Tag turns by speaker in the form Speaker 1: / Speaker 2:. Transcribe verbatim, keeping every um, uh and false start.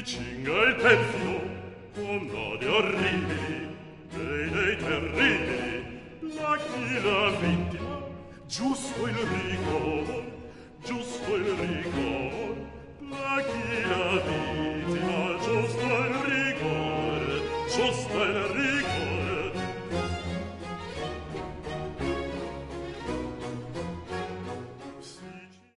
Speaker 1: Cinga il perfido, con nodi orribili, dei dei terribili, la chi la vittima, giusto il rigor, giusto il rigor, la chi la vittima, giusto il rigor, giusto il rigor,